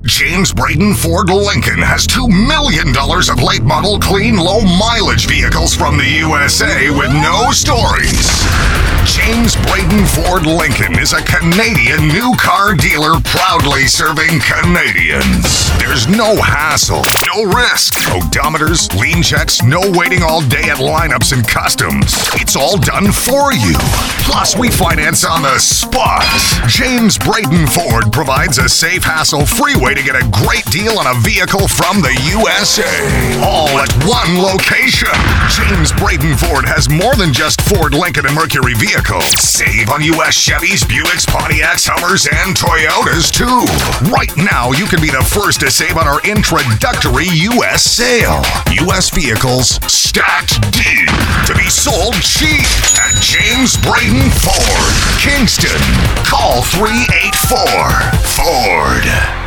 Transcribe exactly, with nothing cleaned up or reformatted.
James Braden Ford Lincoln has two million dollars of late model, clean, low mileage vehicles from the U S A with no stories. James Braden Ford Lincoln is a Canadian new car dealer proudly serving Canadians. There's no hassle, no risk, odometers, lean checks, no waiting all day at lineups and customs. It's all done for you. Plus, we finance on the spot. James Braden Ford provides a safe, hassle-free way to get a great deal on a vehicle from the U S A. All at one location. James Braden Ford has more than just Ford, Lincoln, and Mercury vehicles. Save on U S Chevys, Buicks, Pontiacs, Hummers, and Toyotas, too. Right now, you can be the first to save on our introductory U S sale. U S vehicles stacked deep to be sold cheap at James Braden Ford, Kingston. Call three eight four Ford.